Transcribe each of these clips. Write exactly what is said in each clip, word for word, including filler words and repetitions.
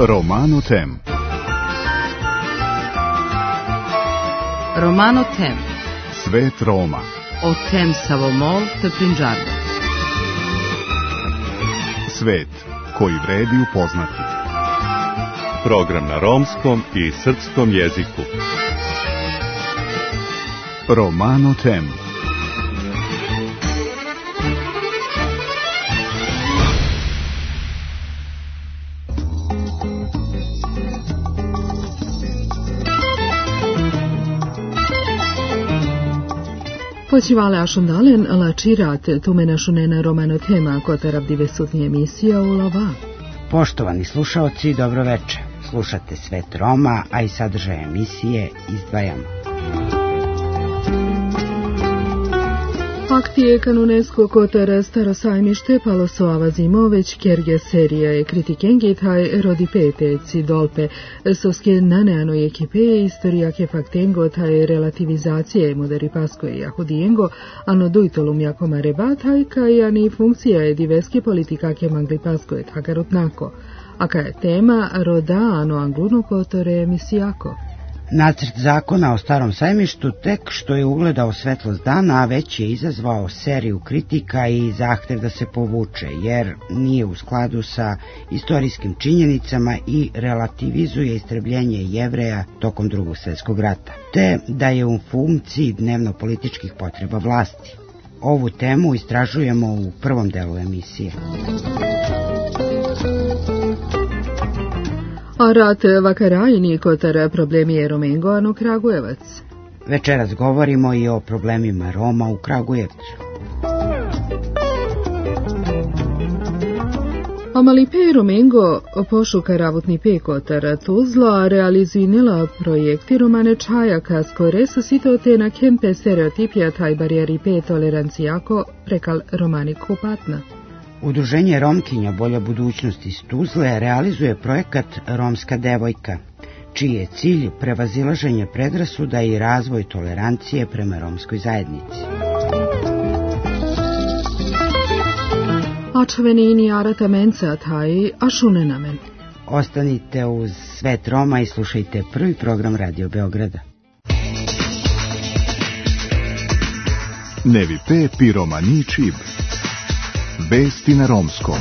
Romano Tem. Romano Tem. Svet Roma. O tem Savomol te Prinđardo. Svet koji vredi upoznati. Program na romskom i srpskom jeziku. Romano Tem. Počivale ašundalen la čirat tumena šunena Romano Tema kotarab divesutni emisija u Lava. Poštovani slušaoci, dobro veče. Slušate Svet Roma, a i sadržaj emisije izdvajamo. Akcije kanunesko kotara staro sajmište Palosoava Zimoveć, kerge serija je kritikengi taj rodi peteci dolpe, soske naneano ekipe istorija ke faktengo taj relativizacije moderi pasko i jahudijengo, ano dujtolum jako mareba taj kaj ani funkcija je diveske politika ke mangli pasko je tagarutnako, a kaj je tema roda ano angluno kotore emisijako. Nacrt zakona o starom sajmištu tek što je ugledao svetlost dana, a već je izazvao seriju kritika i zahtev da se povuče, jer nije u skladu sa istorijskim činjenicama i relativizuje istrebljenje Jevreja tokom Drugog svjetskog rata, te da je u funkciji dnevno-političkih potreba vlasti. Ovu temu istražujemo u prvom delu emisije. A rat vakarajni kotara problemi je Romengo, ano Kragujevac. Večeras govorimo i o problemima Roma u Kragujevcu. Amalipe Romengo pošuka ravutni pe kotara Tuzla realizuinila projekti Romane Čajaka skore susitote na kempe stereotipija taj barijeri pe tolerancijako prekal Romani Kupatna. Udruženje Romkinja Bolja budućnost iz Tuzle realizuje projekat Romska devojka, čiji je cilj prevazilaženje predrasuda i razvoj tolerancije prema romskoj zajednici. Ačvenini arata menca taj ašunenamen. Ostanite uz Svet Roma i slušajte prvi program Radio Beograda. Nevi pe piromani čib. Vesti na romskom.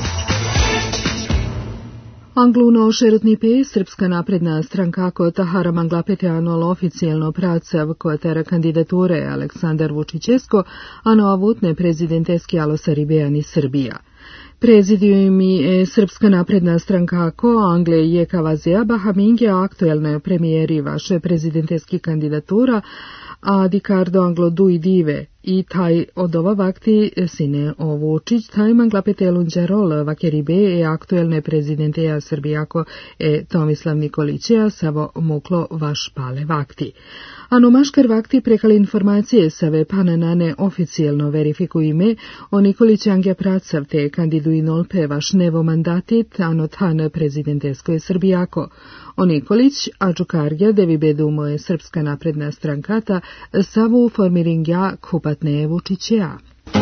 Angluno šerutni pe Srpska napredna stranka kota Haramangla Peteanol oficijalno pracav kotara kandidature Aleksandar Vučićesko, a novutne prezidenteski Alosaribeani Srbija. Prezidium je Srpska napredna stranka ko Angle je Kavazea Bahaminge aktuelne premijeri vaše prezidenteski kandidatura, a Dicardo Anglo Dui Dive i taj od ova vakti sine o Vučić, taj mangla petelunđarol vakeribe e aktuelne prezidenteja Srbijako e Tomislav Nikolićeja savo muklo vaš pale vakti. Ano maškar vakti prekali informacije save pananane oficijalno verifikuju ime o Nikolićange pracav te kandiduji nolpe vaš nevo mandatit ano tan prezidenteskoj Srbijako. O Nikolić, a Đukargja devi bedumo je Srpska napredna strankata savu formiringja kupatne Vučićeja.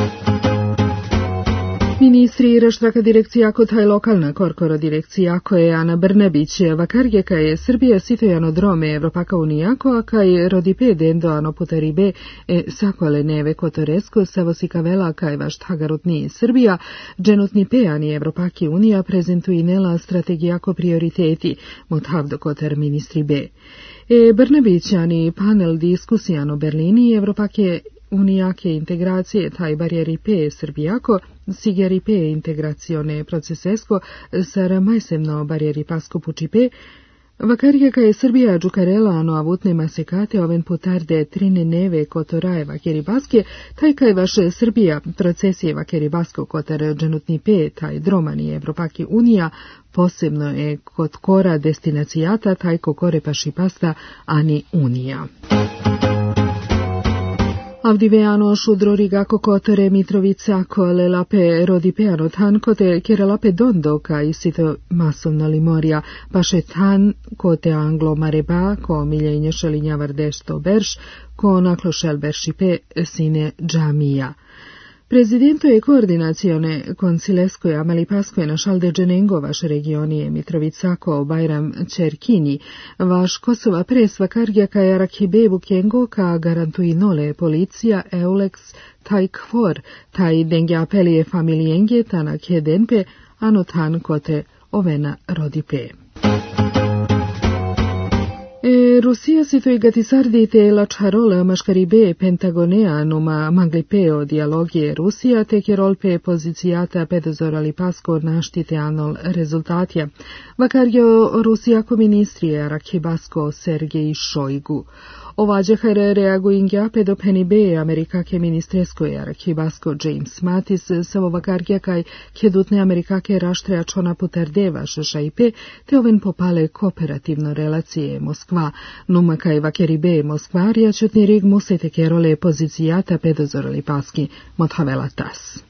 Ministri Raštraka direkcija kod taj lokalna korkoro direkcija koje Ana Brnebić vakarge ka je Srbija sitojano drome Evropaka unijako, a kaj rodipe dendo ano putaribe e sakole neve kotoresko savosikavela kaj vaš tagarutni Srbija, dženutni peani Evropaki unija prezentuinela strategijako prioriteti mutavdo kotar ministri B. E Brnebićani panel diskusijano Berlini Evropake unijake integracije taj barijeri pe Srbijako, sigeri pe integracione procesesko sara majsemno barijeri pasko pučipe, vakarje ka je Srbija džukarela ano avutne masekate oven putarde trine neve kotorajeva keribaske, taj kaj vaše Srbija procesijeva keribasko kotar dženutni pe taj dromani Evropaki unija, posebno je kod kora destinacijata taj kokore pašipasta ani unija. Avdiveano šudroriga kokotore Mitrovica kole lape rodipeano tan kote kere lape dondo ka isito masovno limorja paše tan kote anglo mareba ko miljenje šelinja vardešto berš ko naklo šel beršipe sine džamija. Президенту е координационе консилеској Амалипаској на Шалде-Джененго ваш региони е Митровицако Байрам Черкини, ваш Косова пресва каргја кај Аракибебу Кенго ка гарантуиноле полиција Еулекс тај квор, тај денге апелие фамилиенге тана кеденпе, анотан коте овена родипе. E Russia si toi gatisardi te la charola mascaribe Pentagonea numa manglipeo dialogie Russia te kerolpe pozicijata pedozorali pasko naštite anol rezultatja. Vakarjo Rusijako ministrije Rakibasko Sergej Šojgu. Ovađe hajre reaguingja pedo penibe Amerikake ministreskoje Rakibasko James Mattis savo vakargja kaj kedutne Amerikake raštreja čona putardeva šešajpe te oven popale kooperativno relacije Moskva. Numa kaj vakeribe Moskva rijačutni rig musete kerole pozicijata pedozorali paski mothavela tas.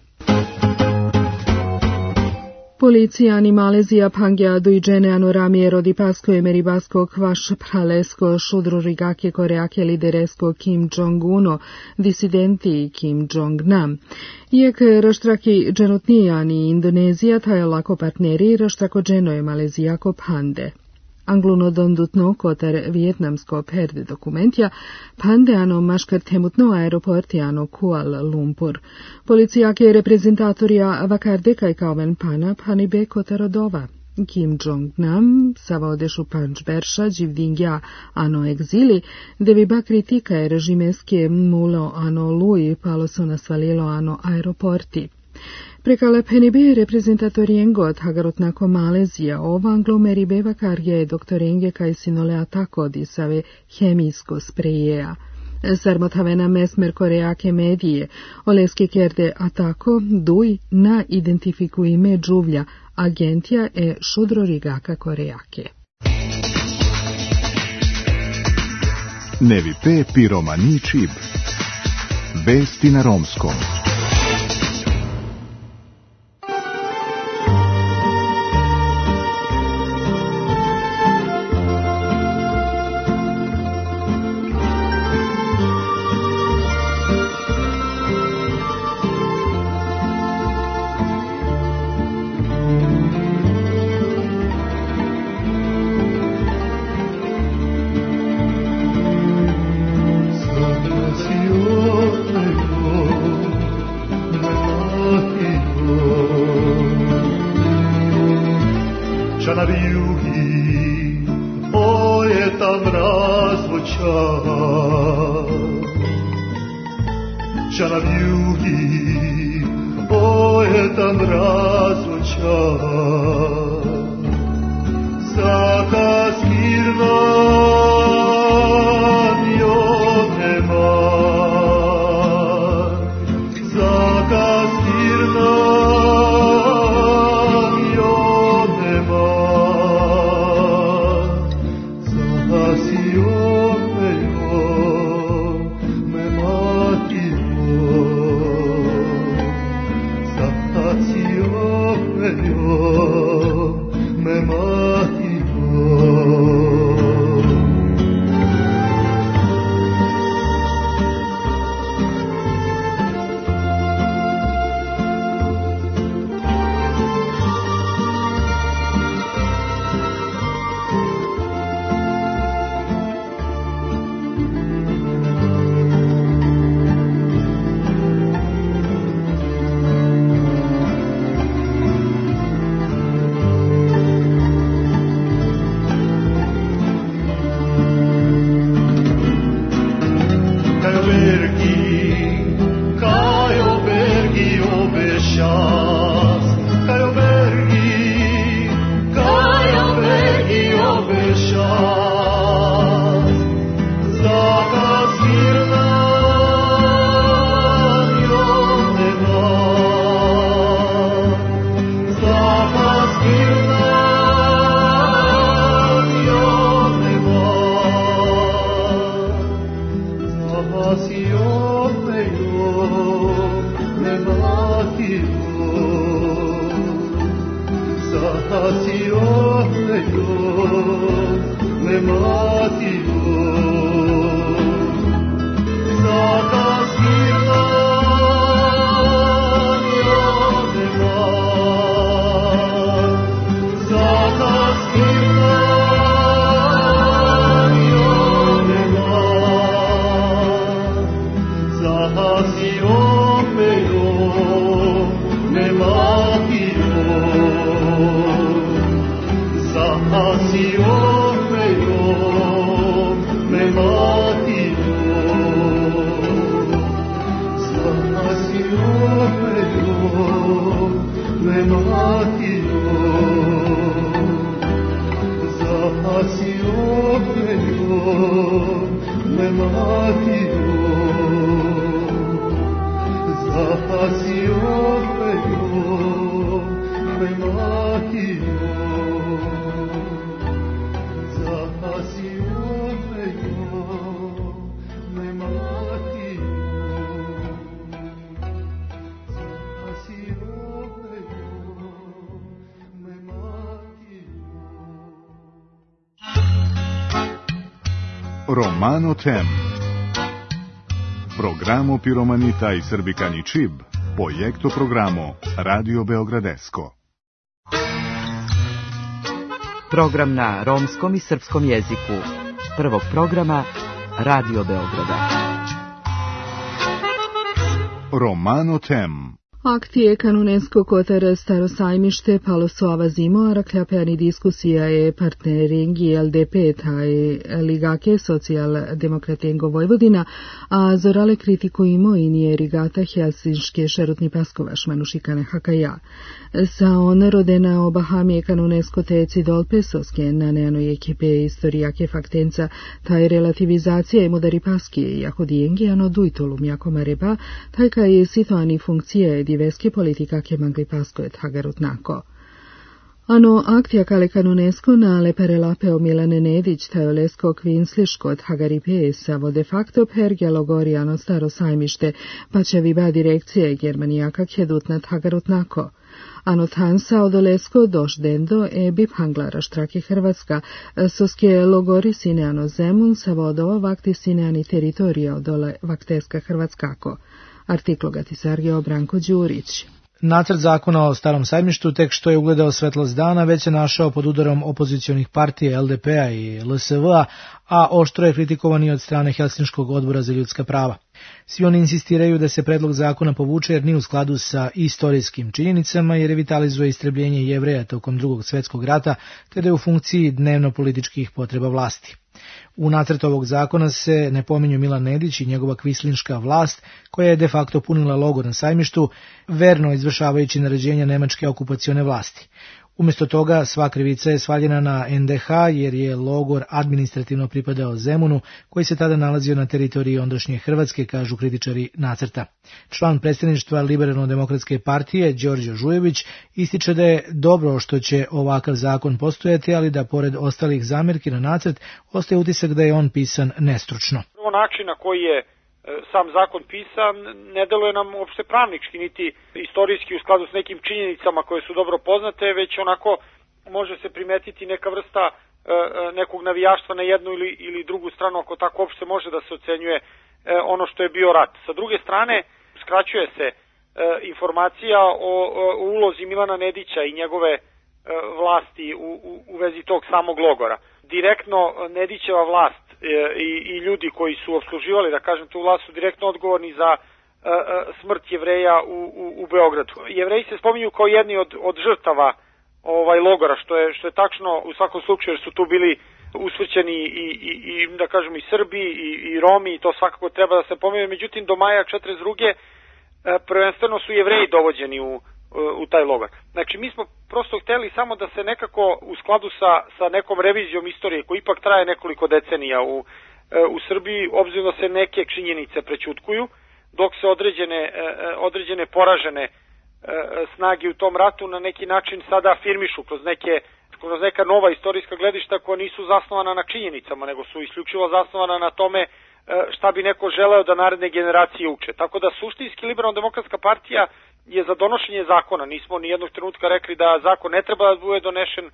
Policija ni Malezija pangja dujđene anorami rodipasko i meribasko kvaš pralesko šudru rigake koreake lideresko Kim Jong-uno, disidenti Kim Jong-nam. Iek raštraki dženutnijani Indonezija taj lako partneri raštrako dženo je Malezijako pande. Angluno dondutno kotar vijetnamsko perde dokumentja, pande ano maškar temutno aeroporti ano Kuala Lumpur. Policijake reprezentatorija vakarde kaj kauven pana panibe kotarodova. Kim Jong-nam savaodešu pančberša dživdingja ano egzili, deviba kritika je režimeske mulo ano lui palo su nasvalilo ano aeroporti. Prekala penibe reprezentatoriengo od hagarotnako Malezija, ova anglomeribe vakarje je doktorenge kaj sinole atako disave hemijsko sprejeja. Sarmothavena mesmer koreake medije, oleski kerde atako duj na identifiku ime džuvlja, agentja e šudro rigaka koreake. Nevi pe piromani čib. Vesti na romskom. Saka skirna Romano Tem. Programo Piromanita i Srbikani Čib, projekto programo Radio Beogradesko. Program na romskom i srpskom jeziku. Prvog programa Radio Beograda. Romano Tem. Akcije Kanunensko Kotar Staro sajmište palo su avazimo, a rakljapjani diskusija je partneringi L D P taj ligake socijaldemokratengo Vojvodina, a zorale kritiku imo i nije rigata helsinške šerutni paskovaš manušikane hakaja. Sa on rodena obahamije Kanunensko teci dolpe soske na neanoj ekipe istorijake faktenca taj relativizacija i modari paskije jako dijengi ano dujtolum jako mareba, taj ka je situani funkcije diveske politika ke magli paskoet hagarutnako. Ano akcija kale Kanunensko na leperelapeo Milane Nedić tajolesko kvinsliško od Hagaripe sa vo de facto pergelo gorijano staro sajmište, pa će viba direkcije Germanijaka kjedutnat hagarutnako. Ano tansa odolesko doš dendo e bip hanglara štraki Hrvatska, soske logori sine ano zemun sa vodova vakti sine ani teritorija odole vakteska Hrvatskako. Artiklogati Sergio Branko Đurić. Nacrt zakona o starom sajmištu tek što je ugledao svetlost dana već se našao pod udarom opozicionih partija L D P-a i L S V-a, a oštro je kritikovan i od strane Helsinškog odbora za ljudska prava. Svi oni insistiraju da se predlog zakona povuče jer nije u skladu sa istorijskim činjenicama i revitalizuje istrebljenje Jevreja tokom drugog svjetskog rata, te da je u funkciji dnevno-političkih potreba vlasti. U nacrtu ovog zakona se ne pominju Milan Nedić i njegova kvislinška vlast, koja je de facto punila logor na sajmištu, verno izvršavajući naređenja nemačke okupacione vlasti. Umjesto toga sva krivica je svaljena na N D H jer je logor administrativno pripadao Zemunu, koji se tada nalazio na teritoriji ondašnje Hrvatske, kažu kritičari nacrta. Član predsjedništva Liberalno-demokratske partije Đorđe Žujević ističe da je dobro što će ovakav zakon postojati, ali da pored ostalih zamjerki na nacrt ostaje utisak da je on pisan nestručno. Način na koji je sam zakon pisan ne deluje nam uopšte pravnički, niti istorijski u skladu s nekim činjenicama koje su dobro poznate, već onako može se primetiti neka vrsta e, nekog navijaštva na jednu ili, ili drugu stranu, ako tako uopšte može da se ocenjuje e, ono što je bio rat. Sa druge strane, skraćuje se e, informacija o, o ulozi Milana Nedića i njegove e, vlasti u, u, u vezi tog samog logora. Direktno Nedićeva vlast I, i ljudi koji su opsluživali, da kažem, tu vlast su direktno odgovorni za uh, smrt Jevreja u, u, u Beogradu. Jevreji se spominju kao jedni od, od žrtava ovaj logora, što je, što je tačno u svakom slučaju, jer su tu bili usvrćeni i, i, i da kažem i Srbi i, i Romi, i to svakako treba da se pomene. Međutim, do maja četrdeset druge uh, prvenstveno su Jevreji dovođeni u u taj logor. Znači, mi smo prosto hteli samo da se nekako u skladu sa, sa nekom revizijom istorije, koja ipak traje nekoliko decenija u, u Srbiji, obzirom da se neke činjenice prećutkuju, dok se određene, određene poražene snage u tom ratu na neki način sada afirmišu kroz neke kroz neka nova istorijska gledišta koja nisu zasnovana na činjenicama, nego su isključivo zasnovana na tome šta bi neko želeo da naredne generacije uče. Tako da suštinski Liberalno-demokratska partija je za donošenje zakona. Nismo ni jednog trenutka rekli da zakon ne treba da bude donešen,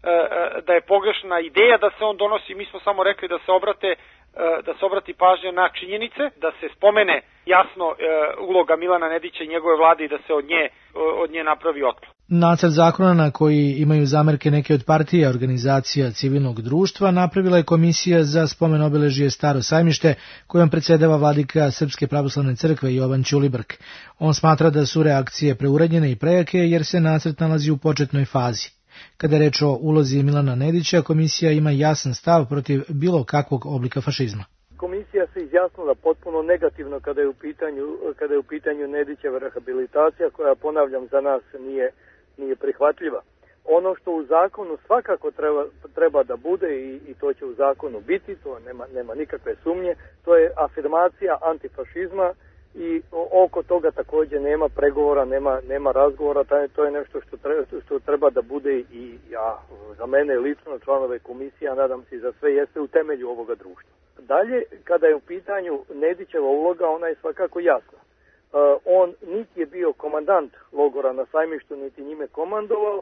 da je pogrešna ideja da se on donosi. Mi smo samo rekli da se obrate da se obrati pažnja na činjenice, da se spomene jasno uloga Milana Nedića i njegove vlade i da se od nje, od nje napravi otklon. Nacrt zakona na koji imaju zamerke neke od partija organizacija civilnog društva napravila je Komisija za spomen obeležje Staro sajmište, kojom predsjedava vladika Srpske pravoslavne crkve Jovan Ćulibrk. On smatra da su reakcije preuranjene i prejake jer se nacrt nalazi u početnoj fazi. Kada je reč o ulozi Milana Nedića, komisija ima jasan stav protiv bilo kakvog oblika fašizma. Komisija se izjasnila potpuno negativno kada je u pitanju, kada je u pitanju Nedićeva rehabilitacija, koja, ponavljam, za nas nije, nije prihvatljiva. Ono što u zakonu svakako treba, treba da bude i, i to će u zakonu biti, to nema, nema nikakve sumnje, to je afirmacija antifašizma i oko toga također nema pregovora, nema, nema razgovora, to je nešto što treba, što treba da bude i ja, za mene lično, članove komisije, a nadam se i za sve, jeste u temelju ovoga društva. Dalje, kada je u pitanju Nedićeva uloga, ona je svakako jasna. Uh, on niti je bio komandant logora na Sajmištu, niti njime komandovao,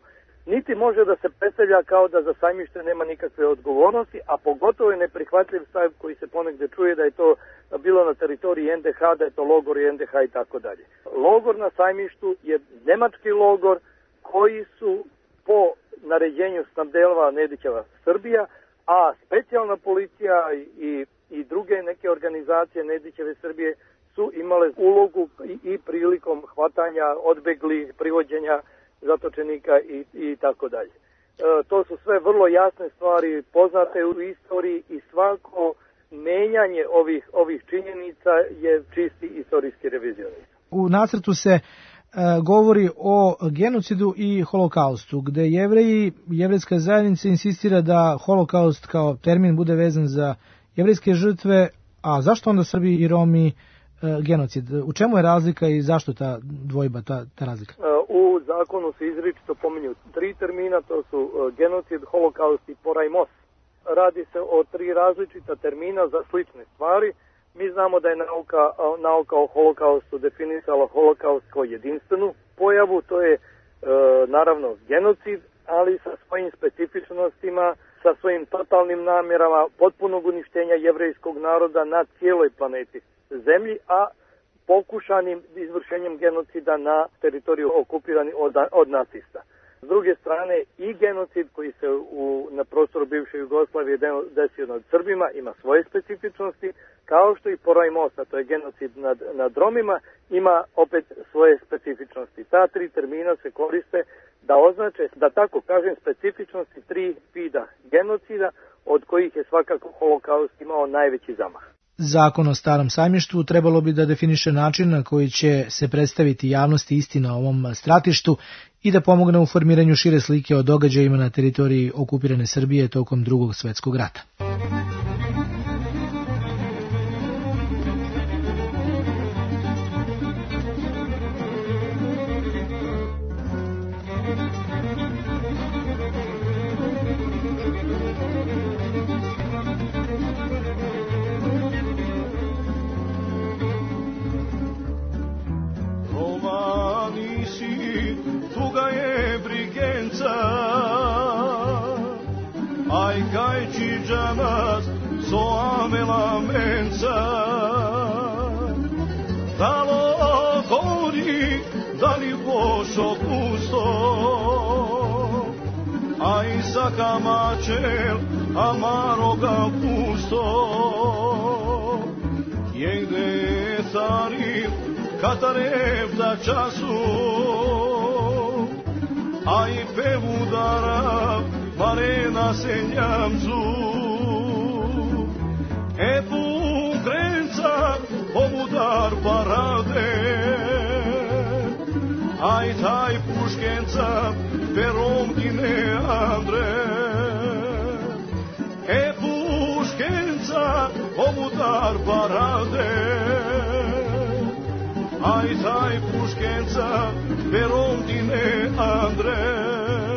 niti može da se predstavlja kao da za Sajmište nema nikakve odgovornosti, a pogotovo je neprihvatljiv stav koji se ponegde čuje da je to bilo na teritoriji en de ha, da je to logor i en de ha i tako dalje. Logor na Sajmištu je nemački logor koji su po naređenju snabdela Nedićeva Srbija, a specijalna policija i, i druge neke organizacije Nedićeve Srbije su imale ulogu i, i prilikom hvatanja odbeglih, privođenja zatočenika i, i tako dalje. E, to su sve vrlo jasne stvari, poznate u istoriji i svako menjanje ovih, ovih činjenica je čisti istorijski revizionizam. U nacrtu se e, govori o genocidu i holokaustu, gde Jevreji, jevrejska zajednica insistira da holokaust kao termin bude vezan za jevrejske žrtve, a zašto onda Srbi i Romi e, genocid? U čemu je razlika i zašto ta dvojba, ta, ta razlika? U zakonu se izričito pominju tri termina, to su genocid, holokaust i porajmos. Radi se o tri različita termina za slične stvari. Mi znamo da je nauka, nauka o holokaustu definisala holokaust kao jedinstvenu pojavu, to je e, naravno genocid, ali sa svojim specifičnostima, sa svojim totalnim namjerama potpunog uništenja jevrejskog naroda na cijeloj planeti Zemlji, a pokušanim izvršenjem genocida na teritoriju okupirani od, od nacista. S druge strane, i genocid koji se u, na prostoru bivše Jugoslavije desio nad Srbima ima svoje specifičnosti, kao što i porajmos, a to je genocid nad, nad Romima, ima opet svoje specifičnosti. Ta tri termina se koriste da označe, da tako kažem, specifičnosti tri vida genocida, od kojih je svakako holokaust imao najveći zamah. Zakon o Starom Sajmištu trebalo bi da definiše način na koji će se predstaviti javnosti istina o ovom stratištu i da pomogne u formiranju šire slike o događajima na teritoriji okupirane Srbije tokom Drugog svetskog rata. Camačel amaroga pusto jegde sarim katarev da času a i pevudara marena senjamzu e pukrenca obudar parade a i taj puškenca perom dine Andre e puškenca obudar parade a i taj puškenca perom dine Andre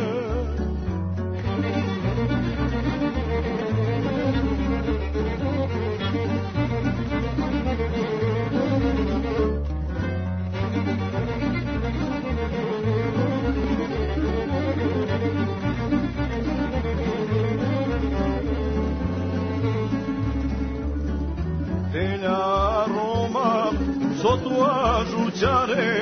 sotua žućare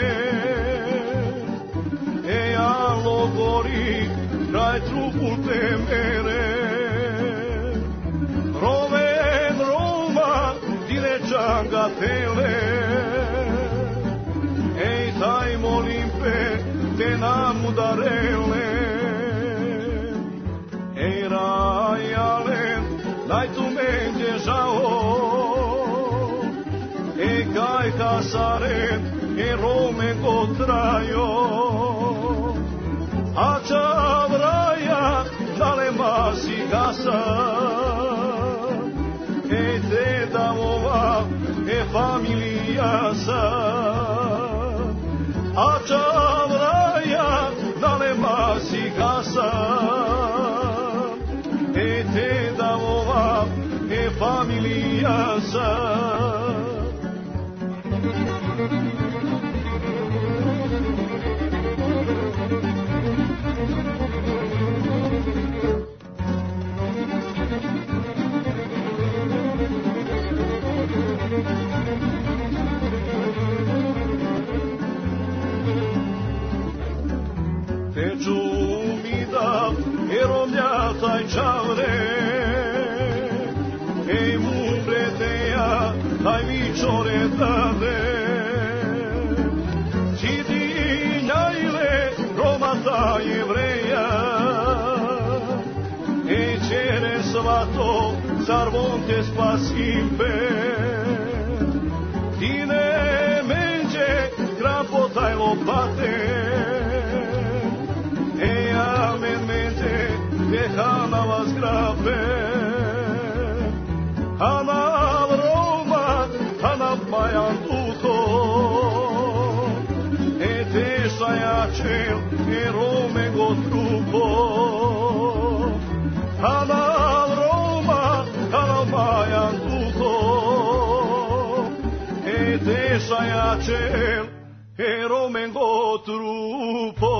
e alo gori kraj trupu te mere roven Roma direčanga tele ej taj molimpe te nam udarele ej rajalen daj tu menđe žao e kaj kasaren e rome gotrajo a čavraja dale masi gasa e te damova e familija sa a čavraja dale masi gasa e te damova e familija sa soledade. Cidinjaile Romata Jevreja, e cere svato Sarvonte spasimpe. Tine menge grapotaj lopate, e amen menge vehana vas grape. Hanal Roma, hanal majan tuto, e teša jačel, e Rome go trupo. Hanal Roma, hanal majan tuto, e teša jačel, e Rome go trupo.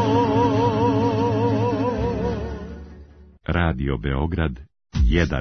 Radio Beograd jedan.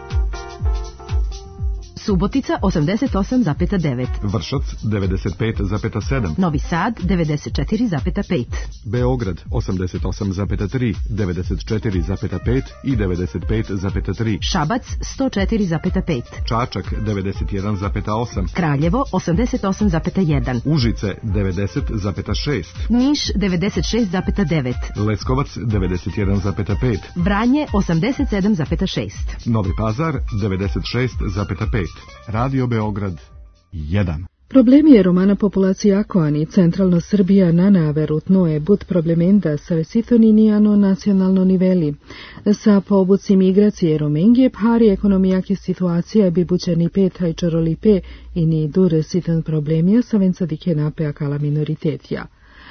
Subotica osamdeset osam zarez devet. Vršac devedeset pet zarez sedam. Novi Sad devedeset četiri zarez pet. Beograd osamdeset osam zarez tri, devedeset četiri zarez pet i devedeset pet zarez tri. Šabac sto četiri zarez pet. Čačak devedeset jedan zarez osam. Kraljevo osamdeset osam zarez jedan. Užice devedeset zarez šest. Niš devedeset šest zarez devet. Leskovac devedeset jedan zarez pet. Vranje osamdeset sedam zarez šest. Novi Pazar devedeset šest zarez pet. Radio Beograd jedan. Problemi je romana populacija Akoani, centralno Srbija na naverutno je bud problemenda sa vesitoniniano nacionalno niveli. Sa pobuci migracije Romengije, pari ekonomijake situacija bi bućani peta i čarolipe i ni dure sitan problemija sa vencadike napea kala minoritetija.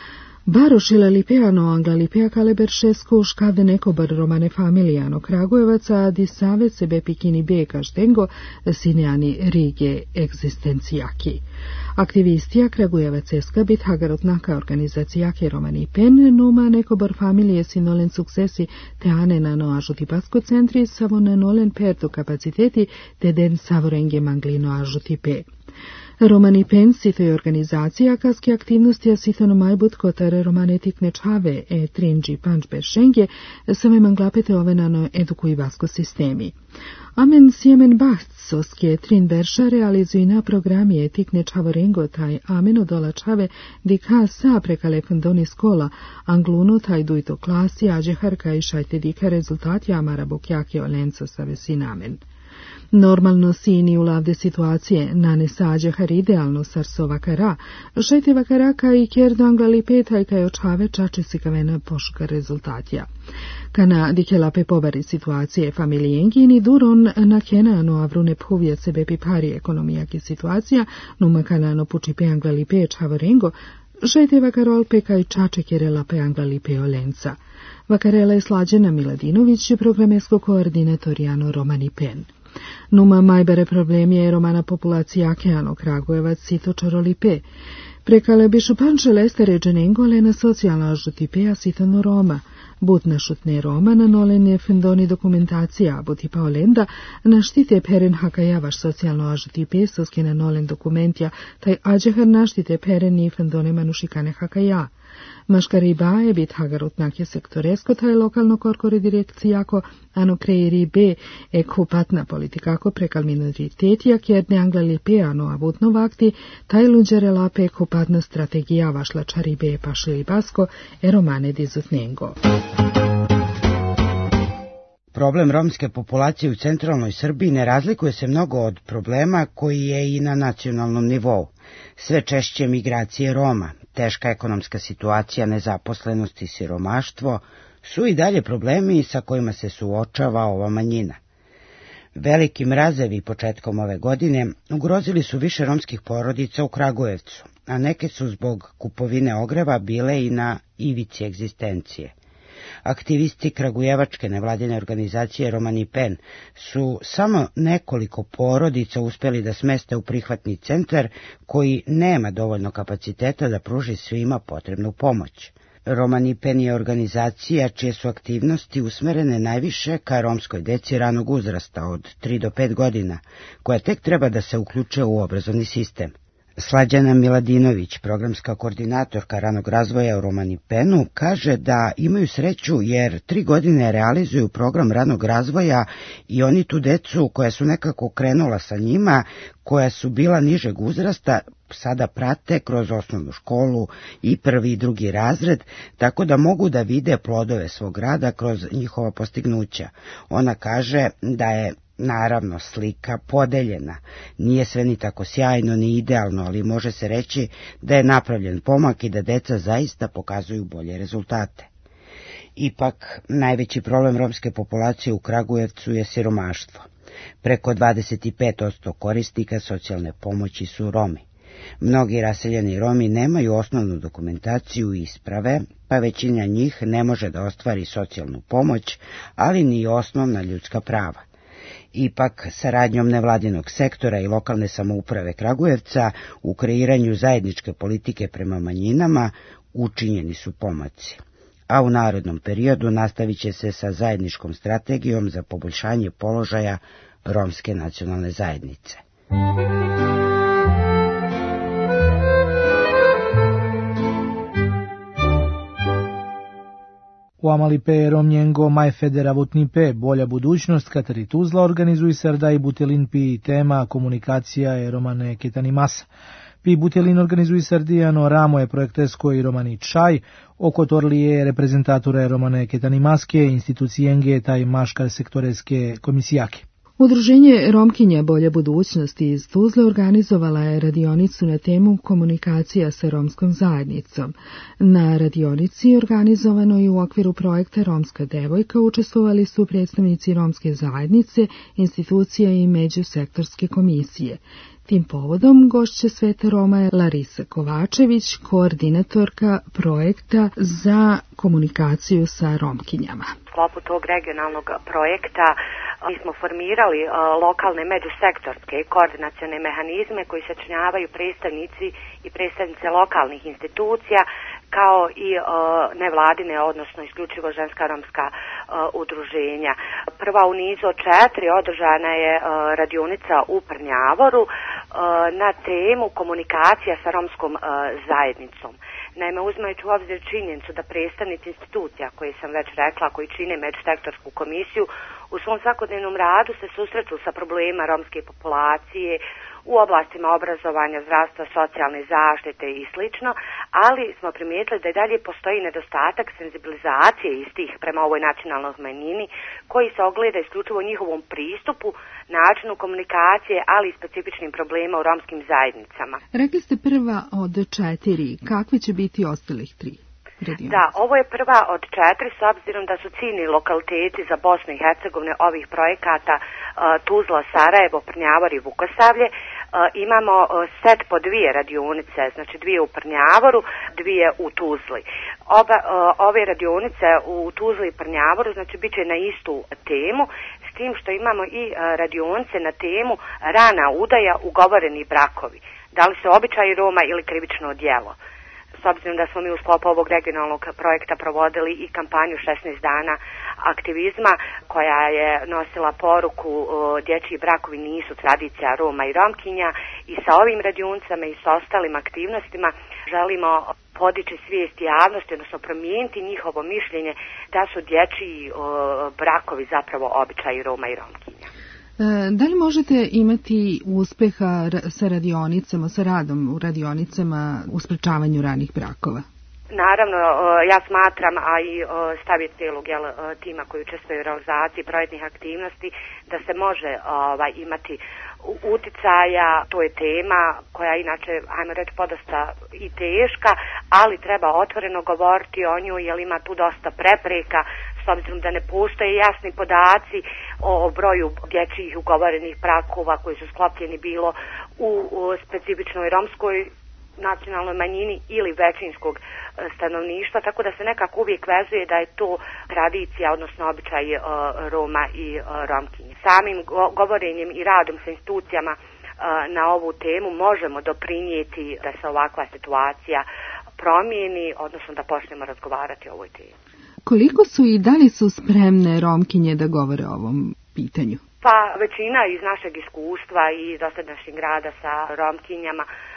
Barošile lipeano angla lipea kale beršesko škade neko bar romane familijano Kragujevaca di save sebe pikini beka štengo sineani rige egzistencijaki. Aktivistija Kragujevaceska bit hagarotnaka organizacijake romani pen numa neko bar familije sinolen suksesi te ane na noažuti pasko centri savo na nolen perto kapaciteti te den savorenge manglino ažuti pe. Romani pen sito je organizacija kaske aktivnosti a sito majbut kotare romanetik nečave e trinđi panč beršenge same manglapete ovenano edukuj vasko sistemi. Amen sjemen bahtsoske trin berša realizuj na programi etik nečavo rengo taj ameno dola čave di ka sa prekale fundoni skola angluno taj dujto klasi ađe harka i šajte dika rezultati amara bokjake olenca sa vesinamen. Normalno sini u lavde situacije nane sađe har idealno sarso vakara, šajte vakaraka i kjerdo anglali peta i kaj očave čače si kavena pošuka rezultatija. Kana dike lape povari situacije familijengi ni duron na kenano avrune puvije sebe pipari ekonomijake situacija, numa kanano puči pe anglali pe čavarengo, šajte vakarol pe kaj čače kjerela pe anglali pe olenca. Vakarela je Slađena Miladinović, programesko koordinatorijano Romani pen. Numa majbere problemi je romana populacija Akeano Kragujevac sito čarolipe. Prekale bi šupanče leste ređenengo lena socijalna ažutipea sitano Roma. But na šutne Roma na nolene fendoni dokumentacija, buti pa olenda na štite peren hakajavaš socijalno ažutipe soske na nolen dokumentja, taj ađehar naštite peren i fendone manušikane hakaja. Maškariba je bit hagarutnake sektoresko taj lokalno korkore direkcijako, ano kreiri be ekupatna politikako prekal minoritetija kjerne anglali pe ano avutno vakti, taj luđere lape ekupatna strategija vašla čaribe pašli basko e romane dizutnengo. Problem romske populacije u centralnoj Srbiji ne razlikuje se mnogo od problema koji je i na nacionalnom nivou. Sve češće migracije Roma, teška ekonomska situacija, nezaposlenost i siromaštvo su i dalje problemi sa kojima se suočava ova manjina. Veliki mrazevi početkom ove godine ugrozili su više romskih porodica u Kragujevcu, a neke su zbog kupovine ogreva bile i na ivici egzistencije. Aktivisti kragujevačke nevladine organizacije Romani pen su samo nekoliko porodica uspjeli da smeste u prihvatni centar koji nema dovoljno kapaciteta da pruži svima potrebnu pomoć. Romani pen je organizacija čije su aktivnosti usmerene najviše ka romskoj deci ranog uzrasta od tri do pet godina, koja tek treba da se uključe u obrazovni sistem. Slađana Miladinović, programska koordinatorka ranog razvoja u Romanipenu, kaže da imaju sreću jer tri godine realizuju program ranog razvoja i oni tu decu koja su nekako krenula sa njima, koja su bila nižeg uzrasta, sada prate kroz osnovnu školu i prvi i drugi razred, tako da mogu da vide plodove svog rada kroz njihova postignuća. Ona kaže da je naravno slika podeljena. Nije sve ni tako sjajno ni idealno, ali može se reći da je napravljen pomak i da deca zaista pokazuju bolje rezultate. Ipak, najveći problem romske populacije u Kragujevcu je siromaštvo. Preko dvadeset pet posto korisnika socijalne pomoći su Romi. Mnogi raseljeni Romi nemaju osnovnu dokumentaciju i isprave, pa većina njih ne može da ostvari socijalnu pomoć, ali ni osnovna ljudska prava. Ipak, saradnjom nevladinog sektora i lokalne samouprave Kragujevca u kreiranju zajedničke politike prema manjinama učinjeni su pomaci. A u narednom periodu nastavit će se sa zajedničkom strategijom za poboljšanje položaja romske nacionalne zajednice. U Amalipe Romnjengo Maj Federavutnipe Bolja budućnost Katari Tuzla organizuj Serda i Butelin pi tema komunikacija e Romane Ketanimasa. Pi Butelin organizuj Sardijano Ramo je projektesko i Romani Čaj, oko torlije reprezentature Romane Ketanimaske, institucijenge taj maškar sektoreske komisijake. Udruženje Romkinja Bolje budućnosti iz Tuzle organizovala je radionicu na temu komunikacija sa romskom zajednicom. Na radionici, organizovanoj u okviru projekta Romska devojka, učestvovali su predstavnici romske zajednice, institucije i međusektorske komisije. Tim povodom gošće Sveta Roma je Larisa Kovačević, koordinatorka projekta za komunikaciju sa romkinjama. U sklopu tog regionalnog projekta mi smo formirali uh, lokalne međusektorske koordinacione mehanizme koji sačinjavaju predstavnici i predstavnice lokalnih institucija kao i uh, nevladine, odnosno isključivo ženska romska uh, udruženja. Prva u nizu od četiri održana je uh, radionica u Prnjavoru uh, na temu komunikacija sa romskom uh, zajednicom. Naime, uzimajući u obzir činjenicu da predstavnici institucija, koje sam već rekla, koji čine međusektorsku komisiju, u svom svakodnevnom radu se susreću sa problema romske populacije u oblastima obrazovanja, zdravstva, socijalne zaštite i slično, ali smo primijetili da i dalje postoji nedostatak senzibilizacije istih prema ovoj nacionalnoj manjini, koji se ogleda isključivo u njihovom pristupu, načinu komunikacije, ali i specifičnim problema u romskim zajednicama. Rekli ste prva od četiri. Kakve će biti ostalih tri? Da, ovo je prva od četiri, s obzirom da su ciljni lokaliteti za Bosnu i Hercegovinu ovih projekata uh, Tuzla, Sarajevo, Prnjavor i Vukosavlje. Uh, imamo uh, set po dvije radionice, znači dvije u Prnjavoru, dvije u Tuzli. Oba, uh, ove radionice u Tuzli i Prnjavoru, znači bit će na istu temu, s tim što imamo i uh, radionice na temu rana udaja, ugovoreni brakovi. Da li se običaji Roma ili krivično djelo. S obzirom da smo mi u sklopu ovog regionalnog projekta provodili i kampanju šesnaest dana aktivizma koja je nosila poruku dječji brakovi nisu tradicija Roma i Romkinja, i sa ovim radionicama i sa ostalim aktivnostima želimo podići svijest javnosti, odnosno promijeniti njihovo mišljenje da su dječji brakovi zapravo običaji Roma i Romkinja. Da li možete imati uspeha sa radionicama, sa radom u radionicama u sprečavanju ranih brakova? Naravno, ja smatram, a i stav je cijelog tima koji učestvuje u realizaciji projektnih aktivnosti, da se može ovaj, imati uticaja. To je tema koja inače, ajmo reći, podosta i teška, ali treba otvoreno govoriti o nju, jer ima tu dosta prepreka, s obzirom da ne postoje jasni podaci o broju dječjih ugovorenih brakova koji su sklopljeni bilo u, u specifičnoj romskoj nacionalnoj manjini ili većinskog stanovništva, tako da se nekako uvijek vezuje da je to tradicija, odnosno običaj uh, Roma i uh, Romkinje. Samim go- govorenjem i radom sa institucijama uh, na ovu temu možemo doprinijeti da se ovakva situacija promijeni, odnosno da počnemo razgovarati o ovoj temi. Koliko su i da li su spremne Romkinje da govore o ovom pitanju? Pa većina iz našeg iskustva i dosadašnjeg rada sa Romkinjama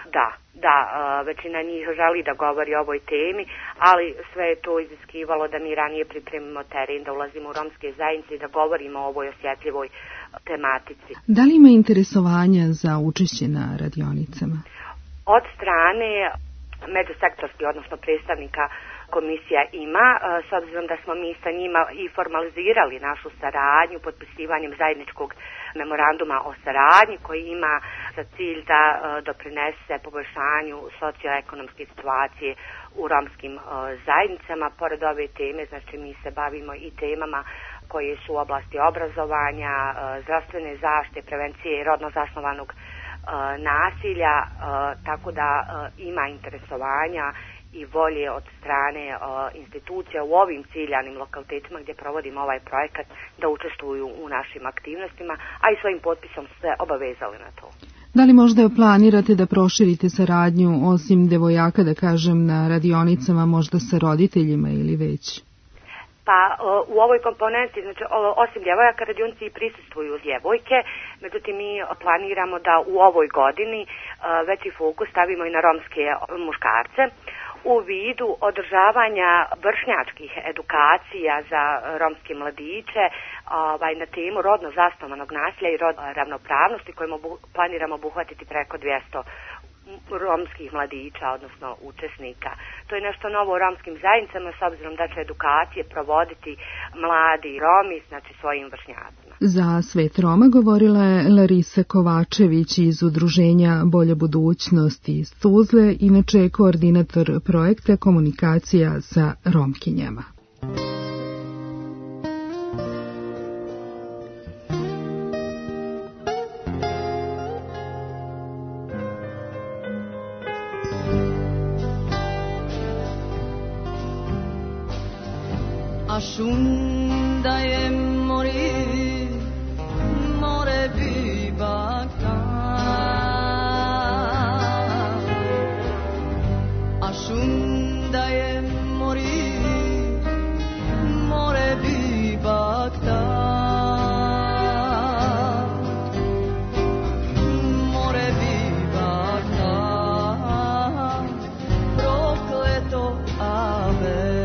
Da, da, većina njih želi da govori o ovoj temi, ali sve je to iziskivalo da mi ranije pripremimo teren, da ulazimo u romske zajednice i da govorimo o ovoj osjetljivoj tematici. Da li ima interesovanja za učešće na radionicama? Od strane međusektorski, odnosno predstavnika komisija ima, s obzirom da smo mi sa njima i formalizirali našu saradnju potpisivanjem zajedničkog memoranduma o saradnji koji ima za cilj da doprinese poboljšanju socioekonomske situacije u romskim zajednicama. Pored ove teme, znači mi se bavimo i temama koje su u oblasti obrazovanja, zdravstvene zaštite, prevencije rodno zasnovanog nasilja, tako da ima interesovanja i volje od strane uh, institucija u ovim ciljanim lokalitetima gdje provodimo ovaj projekat da učestvuju u našim aktivnostima, a i svojim potpisom se obavezali na to. Da li možda planirate da proširite saradnju osim devojaka, da kažem, na radionicama, možda sa roditeljima ili već? Pa uh, u ovoj komponenti, znači osim djevojaka, radionici prisustvuju djevojke, međutim mi planiramo da u ovoj godini uh, veći fokus stavimo i na romske muškarce, u vidu održavanja vršnjačkih edukacija za romske mladiće ovaj, na temu rodno zasnovanog nasilja i rodno ravnopravnosti kojim obu, planiramo obuhvatiti preko dvjesto romskih mladića, odnosno učesnika. To je nešto novo u romskim zajednicama s obzirom da će edukacije provoditi mladi Romi, znači svojim vršnjacima. Za Svet Roma govorila je Larisa Kovačević iz udruženja Bolja budućnost iz Tuzle, inače je koordinator projekta Komunikacija sa Romkinjama. Ashunda je mori, more bibakta. Ashunda je mori, more bibakta. More bibakta, prokleto ave.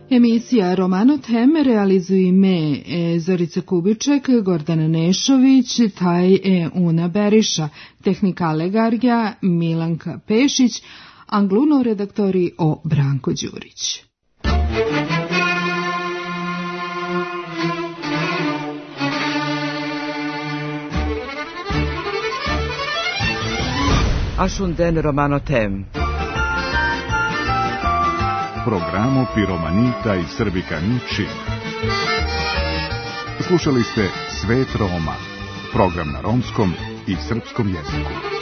Emisija Romano Tem realizuje me e, Zorica Kubiček, Gordana Nešović, taj e Una Beriša, tehnika Legarja, Milanka Pešić, angluno redaktori o Branko Đurić. Ashunden Romano Tem. Programo Piromanita i Srbikani Čib. Slušali ste Svet Roma, program na romskom i srpskom jeziku.